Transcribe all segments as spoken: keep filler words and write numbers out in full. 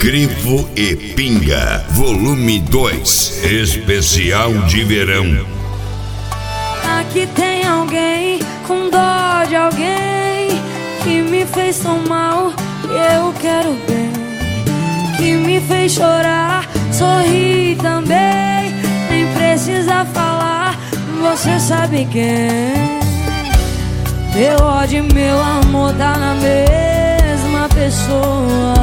Crivo e Pinga, volume dois, especial de verão. Aqui tem alguém com dó de alguém que me fez tão mal e eu quero bem, que me fez chorar, sorrir também, nem precisa falar, você sabe quem. Meu ódio e meu amor tá na mesma pessoa,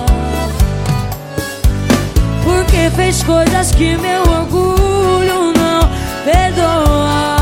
porque fez coisas que meu orgulho não perdoa.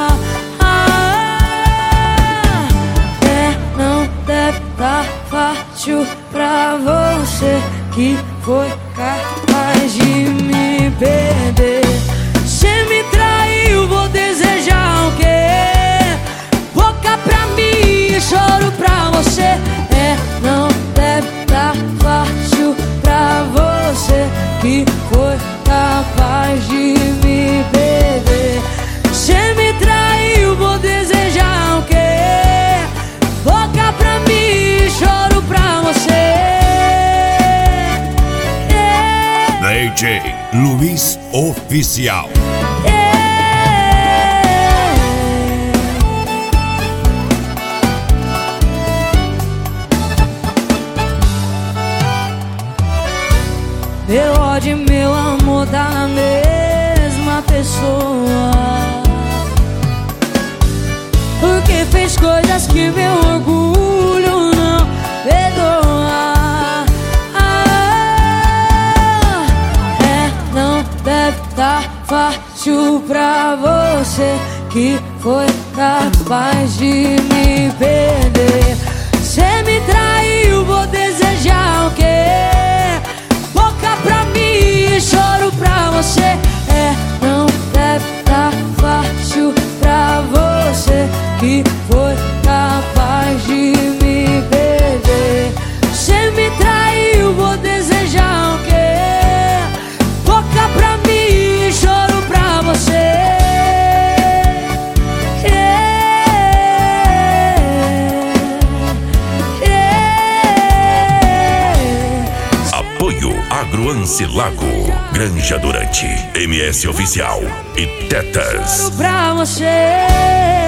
Ah, é, não deve tá fácil pra você que foi capaz de me perder. Cê me traiu, vou desejar o quê? Boca pra mim, choro pra você. É, não deve tá fácil pra você que foi capaz de me perder. Cê me traiu, vou desejar o quê? Boca pra mim, choro pra você. D J Luiz Oficial. Meu ódio e meu amor tá na mesma pessoa, porque fez coisas que meu orgulho não perdoa. Ah, é, não deve tá fácil pra você que foi capaz de me perder. Cê me traiu, vou desejar o quê? Pra mim, choro pra você. É, não deve tá fácil pra você que foi capaz de me perder. Cê me traiu, vou desejar o quê? Boca pra mim, choro pra você. Agroancilago, Granja Durante, M S Oficial e Tetas. Choro pra você.